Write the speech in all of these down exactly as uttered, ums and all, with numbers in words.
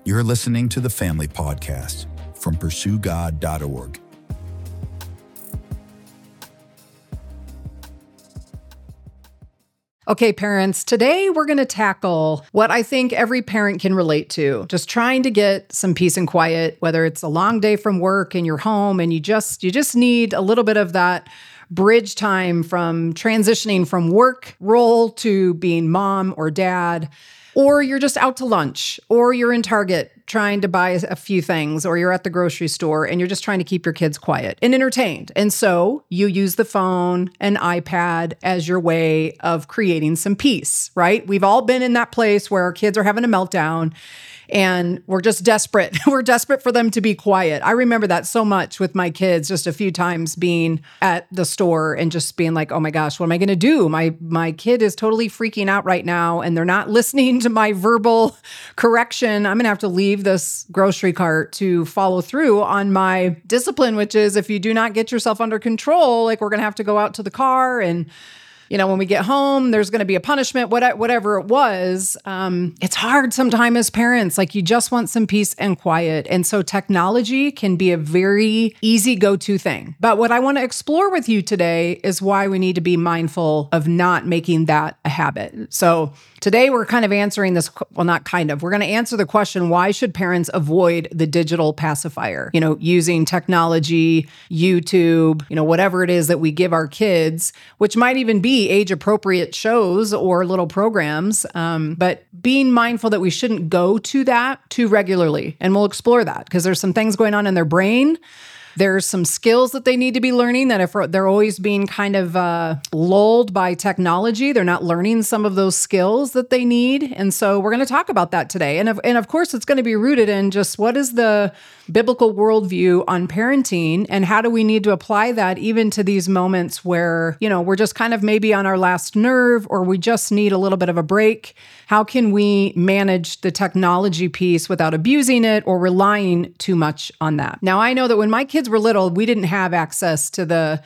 You're listening to the Family Podcast from pursue god dot org. Okay, parents, today we're going to tackle what I think every parent can relate to. Just trying to get some peace and quiet, whether it's a long day from work and you're home and you just you just need a little bit of that bridge time from transitioning from work role to being mom or dad. Or you're just out to lunch, or you're in Target trying to buy a few things, or you're at the grocery store and you're just trying to keep your kids quiet and entertained. And so you use the phone and iPad as your way of creating some peace, right? We've all been in that place where our kids are having a meltdown and we're just desperate. We're desperate for them to be quiet. I remember that so much with my kids, just a few times being at the store and just being like, oh my gosh, what am I going to do? My my kid is totally freaking out right now and they're not listening to my verbal correction. I'm going to have to leave this grocery cart to follow through on my discipline, which is if you do not get yourself under control, like we're going to have to go out to the car and you know, when we get home, there's going to be a punishment, whatever it was. Um, it's hard sometimes as parents, like you just want some peace and quiet. And so technology can be a very easy go-to thing. But what I want to explore with you today is why we need to be mindful of not making that a habit. So today we're kind of answering this, well, not kind of, we're going to answer the question, why should parents avoid the digital pacifier? You know, using technology, YouTube, you know, whatever it is that we give our kids, which might even be age-appropriate shows or little programs, um, but being mindful that we shouldn't go to that too regularly. And we'll explore that because there's some things going on in their brain. There's some skills that they need to be learning that if they're always being kind of uh, lulled by technology, they're not learning some of those skills that they need. And so we're going to talk about that today. And of, and of course, it's going to be rooted in just what is the biblical worldview on parenting and how do we need to apply that even to these moments where, you know, we're just kind of maybe on our last nerve or we just need a little bit of a break. How can we manage the technology piece without abusing it or relying too much on that? Now, I know that when my kids were little, we didn't have access to the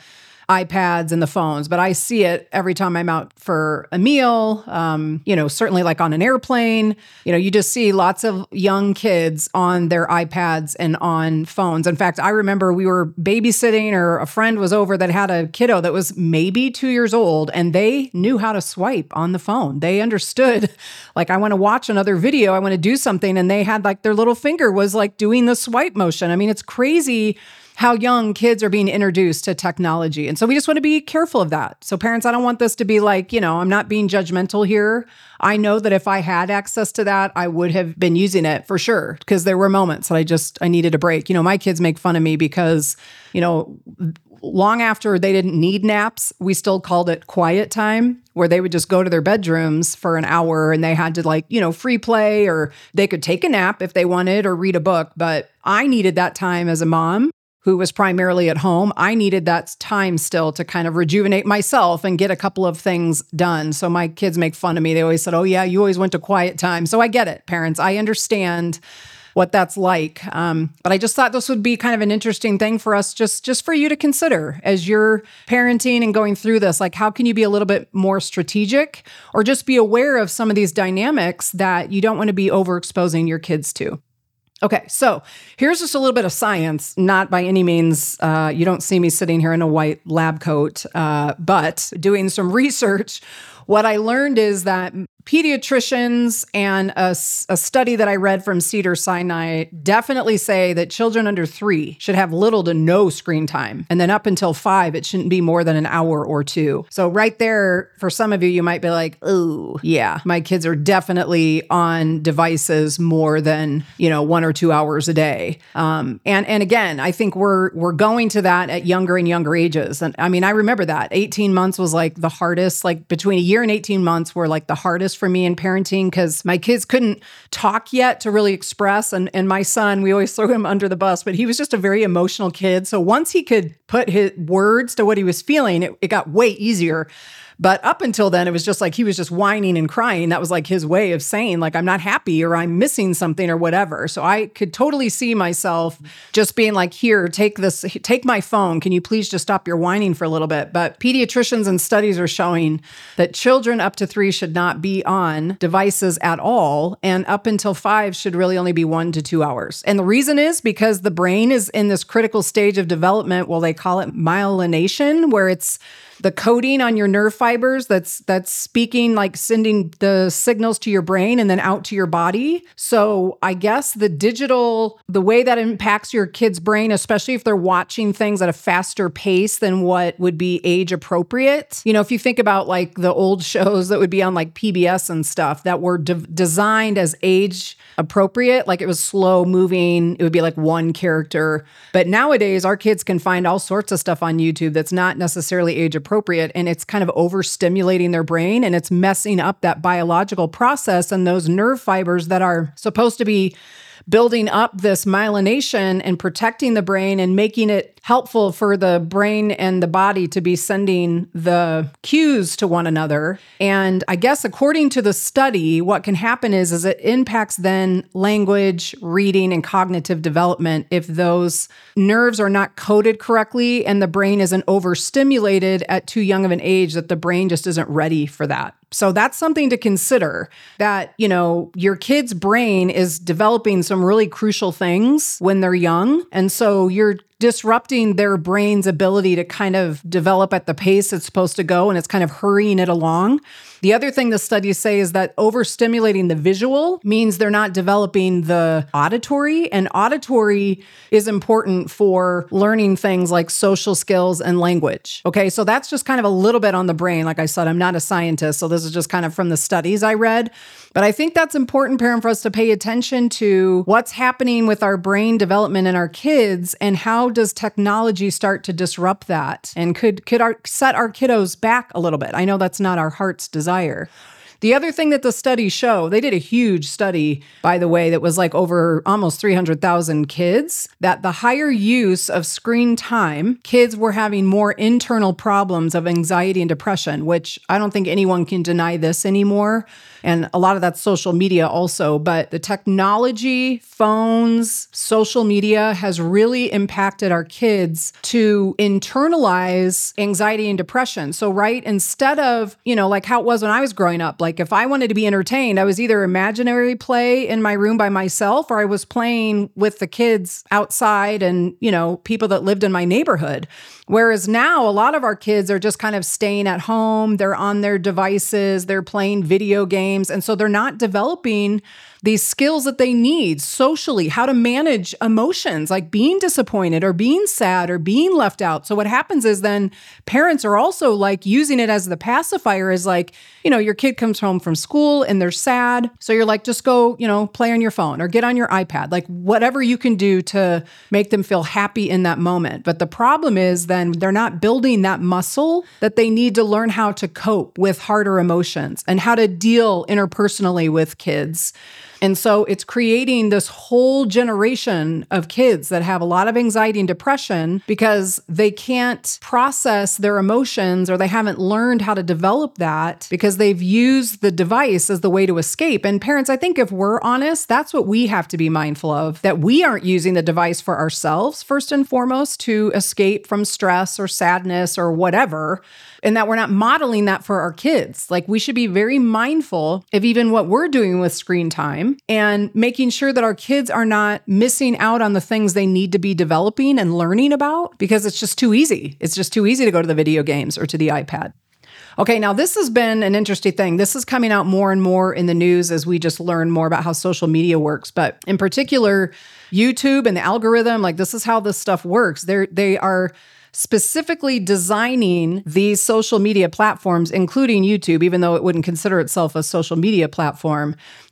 iPads and the phones, but I see it every time I'm out for a meal, um, you know, certainly like on an airplane, you know, you just see lots of young kids on their iPads and on phones. In fact, I remember we were babysitting or a friend was over that had a kiddo that was maybe two years old and they knew how to swipe on the phone. They understood, like, I want to watch another video, I want to do something. And they had like their little finger was like doing the swipe motion. I mean, it's crazy how young kids are being introduced to technology. And so we just want to be careful of that. So parents, I don't want this to be like, you know, I'm not being judgmental here. I know that if I had access to that, I would have been using it for sure, because there were moments that I just, I needed a break. You know, my kids make fun of me because, you know, long after they didn't need naps, we still called it quiet time, where they would just go to their bedrooms for an hour and they had to like, you know, free play, or they could take a nap if they wanted or read a book. But I needed that time as a mom who was primarily at home. I needed that time still to kind of rejuvenate myself and get a couple of things done. So my kids make fun of me. They always said, oh yeah, you always went to quiet time. So I get it, parents. I understand what that's like. Um, but I just thought this would be kind of an interesting thing for us, just, just for you to consider as you're parenting and going through this. Like, how can you be a little bit more strategic or just be aware of some of these dynamics that you don't want to be overexposing your kids to? Okay, so here's just a little bit of science, not by any means, uh, you don't see me sitting here in a white lab coat, uh, but doing some research. What I learned is that pediatricians and a, a study that I read from Cedars-Sinai definitely say that children under three should have little to no screen time. And then up until five, it shouldn't be more than an hour or two. So right there, for some of you, you might be like, oh, yeah, my kids are definitely on devices more than, you know, one or two hours a day. Um, and, and again, I think we're, we're going to that at younger and younger ages. And I mean, I remember that eighteen months was like the hardest, like between a year and eighteen months were like the hardest for me in parenting because my kids couldn't talk yet to really express. And, and my son, we always throw him under the bus, but he was just a very emotional kid. So once he could put his words to what he was feeling, it, it got way easier. But up until then, it was just like he was just whining and crying. That was like his way of saying, like, I'm not happy or I'm missing something or whatever. So I could totally see myself just being like, here, take this, take my phone. Can you please just stop your whining for a little bit? But pediatricians and studies are showing that children up to three should not be on devices at all. And up until five should really only be one to two hours. And the reason is because the brain is in this critical stage of development. Well, they call it myelination, where it's the coating on your nerve fibers that's that's speaking, like sending the signals to your brain and then out to your body. So I guess the digital, the way that impacts your kid's brain, especially if they're watching things at a faster pace than what would be age appropriate. You know, if you think about like the old shows that would be on like P B S and stuff that were de- designed as age appropriate, like it was slow moving, it would be like one character. But nowadays, our kids can find all sorts of stuff on YouTube that's not necessarily age appropriate, and it's kind of overstimulating their brain, and it's messing up that biological process and those nerve fibers that are supposed to be building up this myelination and protecting the brain and making it helpful for the brain and the body to be sending the cues to one another. And I guess according to the study, what can happen is, is it impacts then language, reading, and cognitive development if those nerves are not coded correctly and the brain isn't overstimulated at too young of an age that the brain just isn't ready for that. So that's something to consider, that, you know, your kid's brain is developing some really crucial things when they're young. And so you're disrupting their brain's ability to kind of develop at the pace it's supposed to go, and it's kind of hurrying it along. The other thing the studies say is that overstimulating the visual means they're not developing the auditory, and auditory is important for learning things like social skills and language. Okay, so that's just kind of a little bit on the brain. Like I said, I'm not a scientist, so this is just kind of from the studies I read. But I think that's important, parent, for us to pay attention to what's happening with our brain development in our kids, and how does technology start to disrupt that, and could could our, set our kiddos back a little bit. I know that's not our heart's desire. The other thing that the studies show, they did a huge study, by the way, that was like over almost three hundred thousand kids, that the higher use of screen time, kids were having more internal problems of anxiety and depression, which I don't think anyone can deny this anymore. And a lot of that's social media also. But the technology, phones, social media has really impacted our kids to internalize anxiety and depression. So, right, instead of, you know, like how it was when I was growing up, like if I wanted to be entertained, I was either imaginary play in my room by myself, or I was playing with the kids outside and, you know, people that lived in my neighborhood. Whereas now a lot of our kids are just kind of staying at home, they're on their devices, they're playing video games, and so they're not developing these skills that they need socially, how to manage emotions like being disappointed or being sad or being left out. So what happens is then parents are also like using it as the pacifier, is like, you know, your kid comes home from school and they're sad. So you're like, just go, you know, play on your phone or get on your iPad, like whatever you can do to make them feel happy in that moment. But the problem is then they're not building that muscle that they need to learn how to cope with harder emotions and how to deal interpersonally with kids. And so it's creating this whole generation of kids that have a lot of anxiety and depression because they can't process their emotions, or they haven't learned how to develop that because they've used the device as the way to escape. And parents, I think if we're honest, that's what we have to be mindful of, that we aren't using the device for ourselves, first and foremost, to escape from stress or sadness or whatever, and that we're not modeling that for our kids. Like, we should be very mindful of even what we're doing with screen time and making sure that our kids are not missing out on the things they need to be developing and learning about, because it's just too easy. It's just too easy to go to the video games or to the iPad. Okay, now this has been an interesting thing. This is coming out more and more in the news as we just learn more about how social media works. But in particular, YouTube and the algorithm, like this is how this stuff works. They're, they are specifically designing these social media platforms, including YouTube, even though it wouldn't consider itself a social media platform,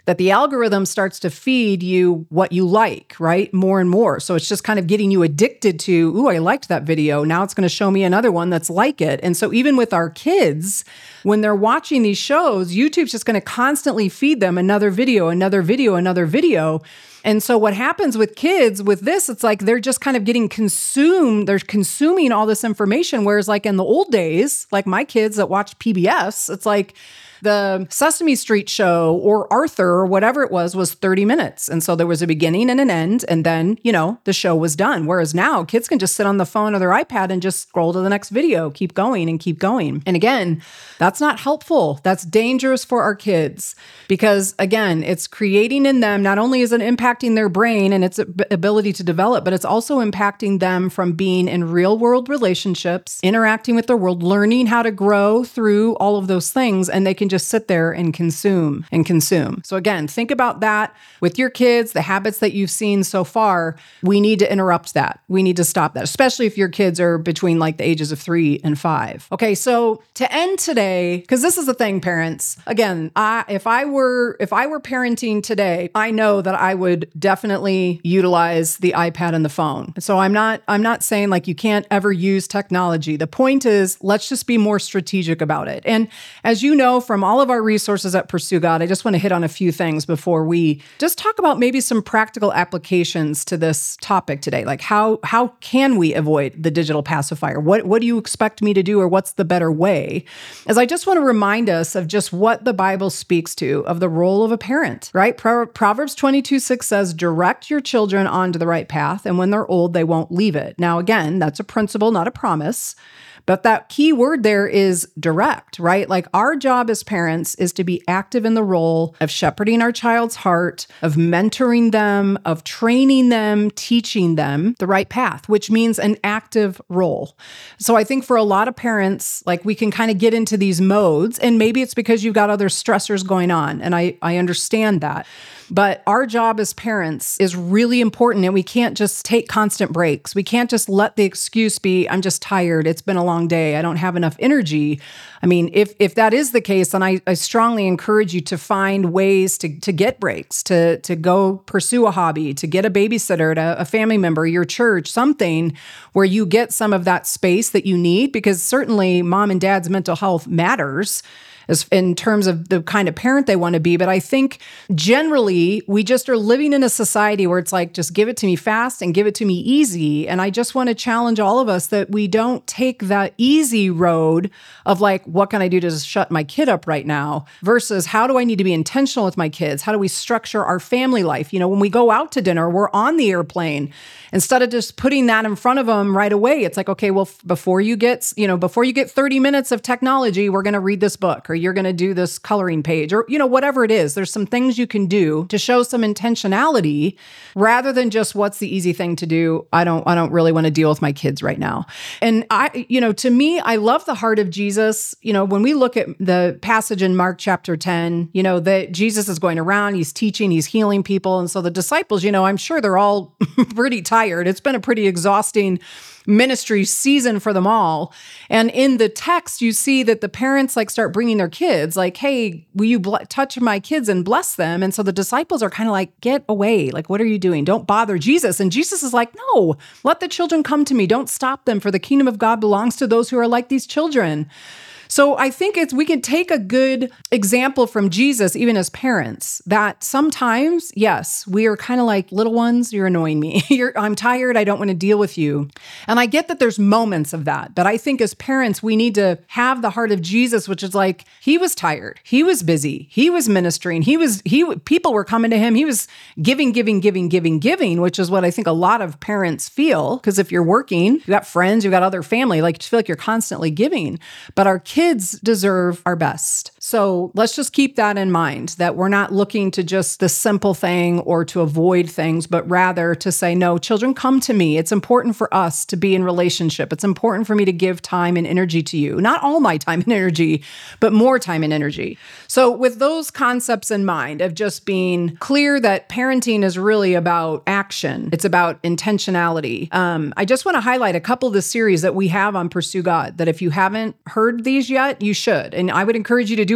that the algorithm starts to feed you what you like, right? More and more. So it's just kind of getting you addicted to, ooh, I liked that video. Now it's going to show me another one that's like it. And so even with our kids, when they're watching these shows, YouTube's just going to constantly feed them another video, another video, another video. And so what happens with kids with this, it's like they're just kind of getting consumed. They're consuming all this information. Whereas like in the old days, like my kids that watched P B S, it's like the Sesame Street show or Arthur or whatever it was, was thirty minutes. And so there was a beginning and an end. And then, you know, the show was done. Whereas now kids can just sit on the phone or their iPad and just scroll to the next video, keep going and keep going. And again, that's not helpful. That's dangerous for our kids because again, it's creating in them, not only is it impacting their brain and its ability to develop, but it's also impacting them from being in real world relationships, interacting with the world, learning how to grow through all of those things. And they can just sit there and consume and consume. So again, think about that with your kids, the habits that you've seen so far. We need to interrupt that. We need to stop that, especially if your kids are between like the ages of three and five. Okay, so to end today, because this is the thing, parents, again, I, if I were if I were parenting today, I know that I would definitely utilize the iPad and the phone. So I'm not I'm not saying like you can't ever use technology. The point is, let's just be more strategic about it. And as you know from all of our resources at Pursue God, I just want to hit on a few things before we just talk about maybe some practical applications to this topic today. Like how how can we avoid the digital pacifier? What what do you expect me to do, or what's the better way? As I just want to remind us of just what the Bible speaks to of the role of a parent, right? Pro- Proverbs twenty-two six says, direct your children onto the right path, and when they're old, they won't leave it. Now, again, that's a principle, not a promise. But that key word there is direct, right? Like our job as parents is to be active in the role of shepherding our child's heart, of mentoring them, of training them, teaching them the right path, which means an active role. So I think for a lot of parents, like we can kind of get into these modes, and maybe it's because you've got other stressors going on. And I, I understand that. But our job as parents is really important, and we can't just take constant breaks. We can't just let the excuse be, I'm just tired. It's been a long day. I don't have enough energy. I mean, if if that is the case, then I, I strongly encourage you to find ways to, to get breaks, to, to go pursue a hobby, to get a babysitter, to a family member, your church, something where you get some of that space that you need, because certainly mom and dad's mental health matters as in terms of the kind of parent they want to be. But I think generally we just are living in a society where it's like, just give it to me fast and give it to me easy. And I just want to challenge all of us that we don't take that easy road of like, what can I do to just shut my kid up right now versus how do I need to be intentional with my kids? How do we structure our family life? You know, when we go out to dinner, we're on the airplane. Instead of just putting that in front of them right away, it's like, okay, well, f- before you get, you know, before you get thirty minutes of technology, we're going to read this book, or you're going to do this coloring page, or, you know, whatever it is. There's some things you can do to show some intentionality rather than just what's the easy thing to do. I don't, I don't really want to deal with my kids right now. And I, you know, to me, I love the heart of Jesus. You know, when we look at the passage in Mark chapter ten, you know, that Jesus is going around, he's teaching, he's healing people. And so the disciples, you know, I'm sure they're all pretty tired. It's been a pretty exhausting ministry season for them all. And in the text, you see that the parents like start bringing their kids like, hey, will you bl- touch my kids and bless them? And so the disciples are kind of like, get away. Like, what are you doing? Don't bother Jesus. And Jesus is like, no, let the children come to me. Don't stop them, for the kingdom of God belongs to those who are like these children. So I think it's we can take a good example from Jesus, even as parents, that sometimes, yes, we are kind of like, little ones, you're annoying me. You're, I'm tired. I don't want to deal with you. And I get that there's moments of that. But I think as parents, we need to have the heart of Jesus, which is like, he was tired. He was busy. He was ministering. He was, he, people were coming to him. He was giving, giving, giving, giving, giving, which is what I think a lot of parents feel. Because if you're working, you've got friends, you've got other family, like you feel like you're constantly giving. But our kids Kids deserve our best. So let's just keep that in mind, that we're not looking to just the simple thing or to avoid things, but rather to say, no, children, come to me. It's important for us to be in relationship. It's important for me to give time and energy to you. Not all my time and energy, but more time and energy. So with those concepts in mind of just being clear that parenting is really about action, it's about intentionality. Um, I just want to highlight a couple of the series that we have on Pursue God, that if you haven't heard these yet, you should. And I would encourage you to do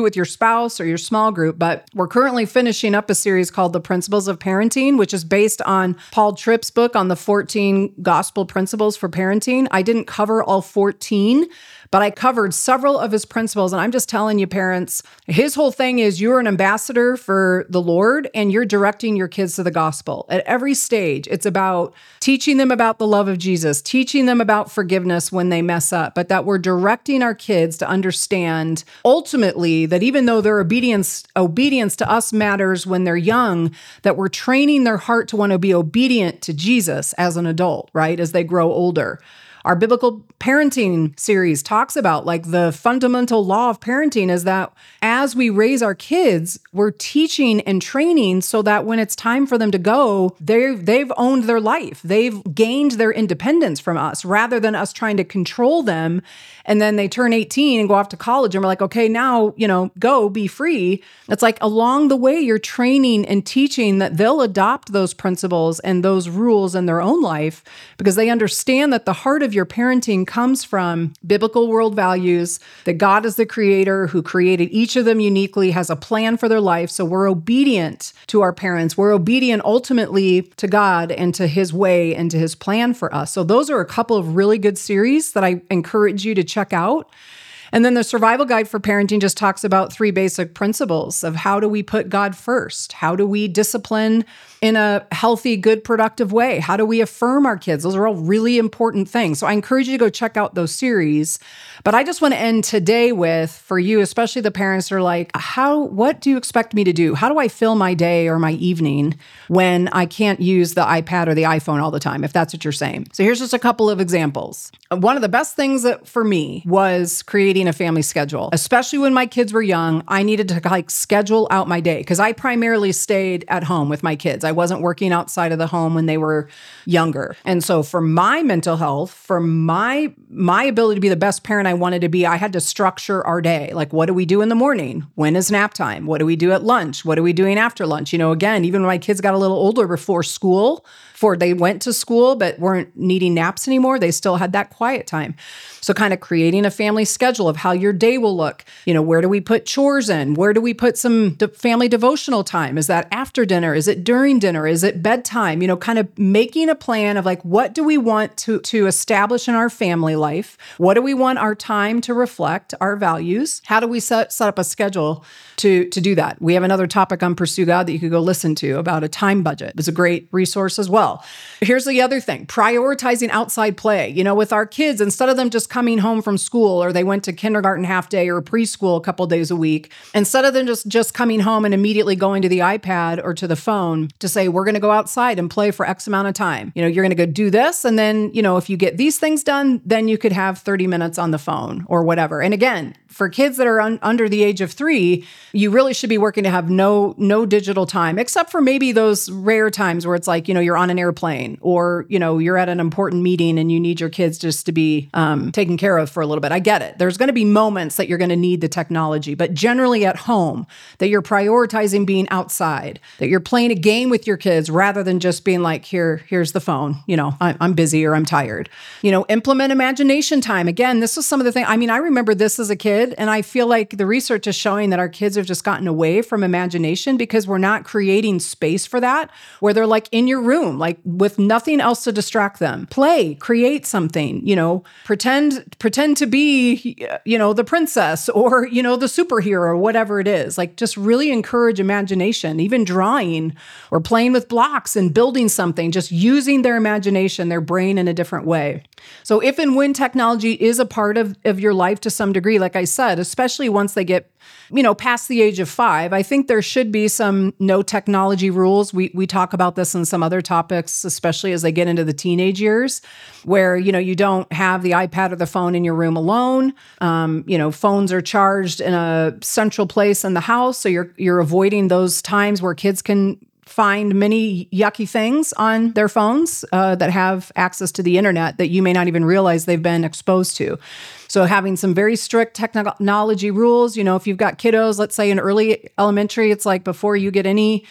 with your spouse or your small group, but we're currently finishing up a series called The Principles of Parenting, which is based on Paul Tripp's book on the fourteen gospel principles for parenting. I didn't cover all fourteen, but I covered several of his principles. And I'm just telling you, parents, his whole thing is you're an ambassador for the Lord and you're directing your kids to the gospel. At every stage, it's about teaching them about the love of Jesus, teaching them about forgiveness when they mess up, but that we're directing our kids to understand ultimately that even though their obedience, obedience to us matters when they're young, that we're training their heart to want to be obedient to Jesus as an adult, right? As they grow older. Our biblical parenting series talks about like the fundamental law of parenting is that as we raise our kids, we're teaching and training so that when it's time for them to go, they've, they've owned their life. They've gained their independence from us rather than us trying to control them. And then they turn eighteen and go off to college and we're like, okay, now, you know, go be free. It's like along the way, you're training and teaching that they'll adopt those principles and those rules in their own life because they understand that the heart of your parenting comes from biblical world values, that God is the creator who created each of them uniquely, has a plan for their life. So we're obedient to our parents. We're obedient ultimately to God and to his way and to his plan for us. So those are a couple of really good series that I encourage you to check out. And then the Survival Guide for Parenting just talks about three basic principles of how do we put God first? How do we discipline in a healthy, good, productive way? How do we affirm our kids? Those are all really important things. So I encourage you to go check out those series. But I just want to end today with, for you, especially the parents that are like, how, what do you expect me to do? How do I fill my day or my evening when I can't use the iPad or the iPhone all the time, if that's what you're saying? So here's just a couple of examples. One of the best things that for me was creating a family schedule, especially when my kids were young. I needed to like schedule out my day because I primarily stayed at home with my kids. I wasn't working outside of the home when they were younger. And so for my mental health, for my my ability to be the best parent I wanted to be, I had to structure our day. Like, what do we do in the morning? When is nap time? What do we do at lunch? What are we doing after lunch? You know, again, even when my kids got a little older before school, before they went to school but weren't needing naps anymore, they still had that quiet time. So kind of creating a family schedule of how your day will look. You know, where do we put chores in? Where do we put some de- family devotional time? Is that after dinner? Is it during dinner? Is it bedtime? You know, kind of making a plan of like, what do we want to, to establish in our family life? What do we want our time to reflect, our values? How do we set, set up a schedule to, to do that? We have another topic on Pursue God that you could go listen to about a time budget. It's a great resource as well. Here's the other thing, prioritizing outside play. You know, with our kids, instead of them just coming home from school or they went to kindergarten half day or preschool a couple days a week, instead of them just, just coming home and immediately going to the iPad or to the phone to say, we're going to go outside and play for X amount of time. You know, you're going to go do this. And then, you know, if you get these things done, then you could have thirty minutes on the phone or whatever. And again, for kids that are un- under the age of three, you really should be working to have no, no digital time, except for maybe those rare times where it's like, you know, you're on an airplane or, you know, you're at an important meeting and you need your kids just to be um, taken care of for a little bit. I get it. There's going to be moments that you're going to need the technology, but generally at home, that you're prioritizing being outside, that you're playing a game with your kids rather than just being like, here, here's the phone, you know, I, I'm busy or I'm tired. You know, implement imagination time. Again, this was some of the things, I mean, I remember this as a kid. And I feel like the research is showing that our kids have just gotten away from imagination because we're not creating space for that, where they're like in your room, like with nothing else to distract them. Play, create something, you know, pretend, pretend to be, you know, the princess or, you know, the superhero or whatever it is. Like just really encourage imagination, even drawing or playing with blocks and building something, just using their imagination, their brain in a different way. So if and when technology is a part of, of your life to some degree, like I said, especially once they get, you know, past the age of five, I think there should be some no technology rules. We we talk about this in some other topics, especially as they get into the teenage years, where, you know, you don't have the iPad or the phone in your room alone. Um, you know, phones are charged in a central place in the house. So you're you're avoiding those times where kids can find many yucky things on their phones uh, that have access to the internet that you may not even realize they've been exposed to. So having some very strict technology rules, you know, if you've got kiddos, let's say in early elementary, it's like before you get any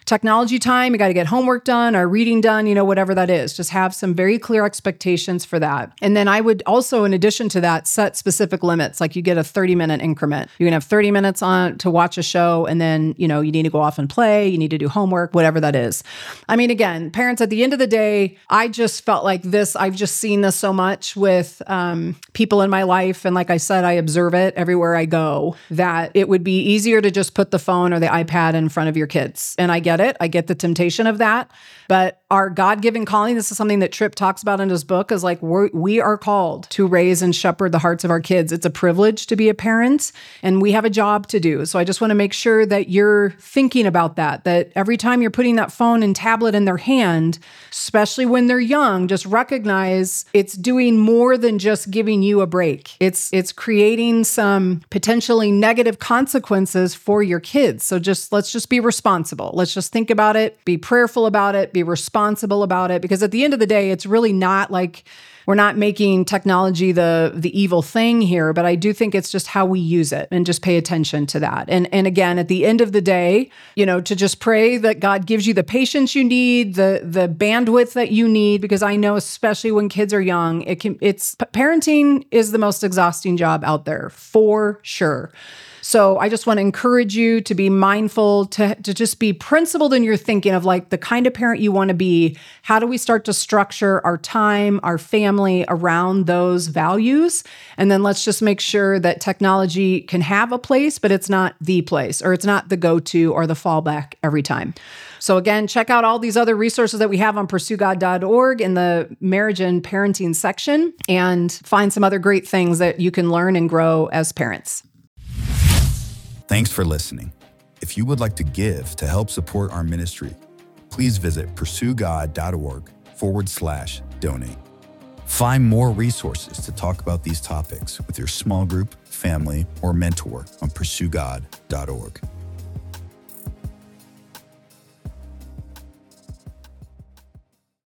technology time, you got to get homework done or reading done, you know, whatever that is. Just have some very clear expectations for that. And then I would also, in addition to that, set specific limits. Like you get a thirty minute increment. You can have thirty minutes on to watch a show, and then, you know, you need to go off and play, you need to do homework, whatever that is. I mean, again, parents, at the end of the day, I just felt like this, I've just seen this so much with um, people in my life. And like I said, I observe it everywhere I go, that it would be easier to just put the phone or the iPad in front of your kids. And I get it. I get the temptation of that. But our God-given calling, this is something that Tripp talks about in his book, is like we're, we are called to raise and shepherd the hearts of our kids. It's a privilege to be a parent, and we have a job to do. So I just want to make sure that you're thinking about that, that every time you're putting that phone and tablet in their hand, especially when they're young, just recognize it's doing more than just giving you a break. It's, it's creating some potentially negative consequences for your kids. So just, let's just be responsible. Let's just think about it, be prayerful about it, be responsible about it, because at the end of the day, it's really not like we're not making technology the the evil thing here, but I do think it's just how we use it, and just pay attention to that. And and again, at the end of the day, you know, to just pray that God gives you the patience you need, the the bandwidth that you need, because I know, especially when kids are young, it can it's parenting is the most exhausting job out there for sure. So I just want to encourage you to be mindful, to, to just be principled in your thinking of like the kind of parent you want to be. How do we start to structure our time, our family around those values? And then let's just make sure that technology can have a place, but it's not the place, or it's not the go-to or the fallback every time. So again, check out all these other resources that we have on pursue god dot org in the marriage and parenting section, and find some other great things that you can learn and grow as parents. Thanks for listening. If you would like to give to help support our ministry, please visit pursue god dot org forward slash donate. Find more resources to talk about these topics with your small group, family, or mentor on pursue god dot org.